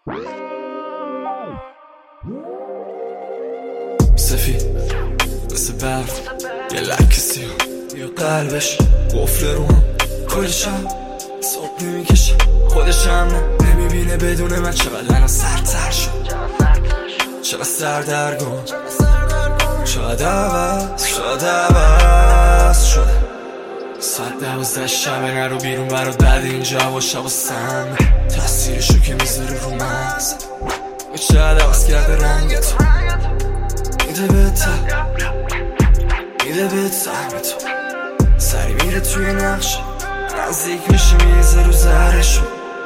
سفید مثل برف یه لک سیاه یا قلبش قفل رو هم کل شب صبح نمیکشه خودش هم نمیبینه بدون من چقدر لنا سرتر شد چقدر سردرگم شاید عوض شده 112 شبه نرو بیرون برات بعد اینجا و شب و سم تاثیرشو که میذاره رو مغز شاید عوض کرده رنگتو میده به طعم تو سری میره توی نقش نزدیک میشه میزه رو زهرشو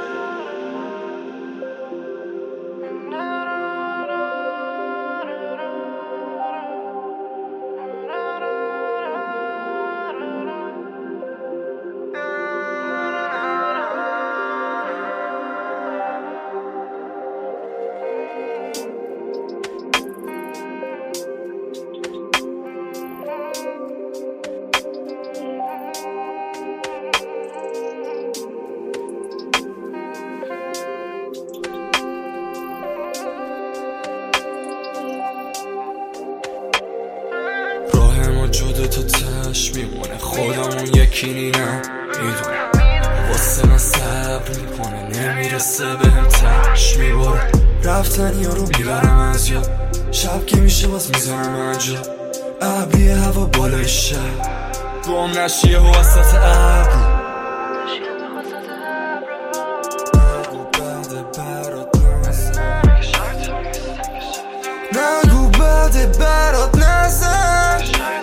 جدا تو تش میمونه خودمون یکی نینم میدونم واسه من صبر میکنه نمیرسه بهم تش میباره رفتن یارو میبرم از یاد شب که میشه باز میزنم انجا ابری هوا بالای شب گم نشیه و وسط ابرو نگو بعد برات نزن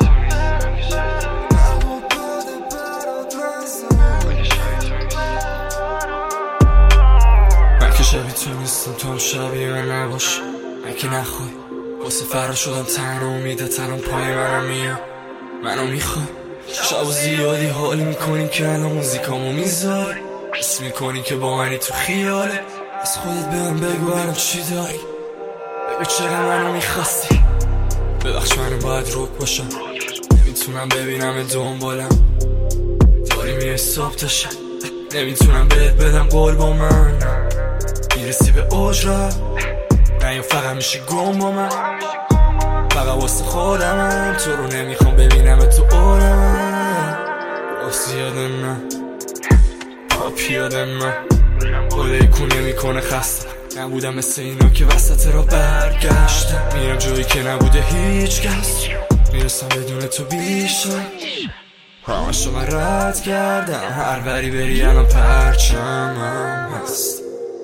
شبیه تو نیستم تو هم شبیه من نباش من که نخوای واسه فرا شدم تنها امیده تنم پای منم میام منو میخوای شب و زیادی حال میکنی که الان موزیکامو میذاری حس میکنی که با منی تو خیاله از خودت بهم بگو الان چی داری بگو چقدر منو میخواستی ببخش منو باید روک باشم نمیتونم ببینم دنبالم داری میای صبح تا شب نمیتونم بهت بدم قول با من میرسی به اوج را نه یا فقط میشه گم با من فقط واسه خودمم تو رو نمیخوام ببینم تو عالمم راستی یادم من پاپی یادم من قوله کونه میکنه خسته نبودم مثل اینا که وسط را برگشتم میرم جایی که نبوده هیچ کس میرسم بدون تو بیشتر همشو من رد کردم هر بری بری الان پرچمم هست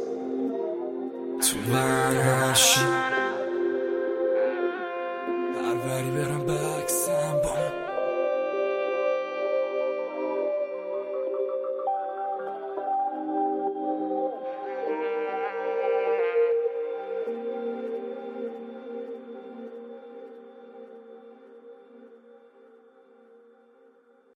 تو من هرشی هر بری برم بکسم با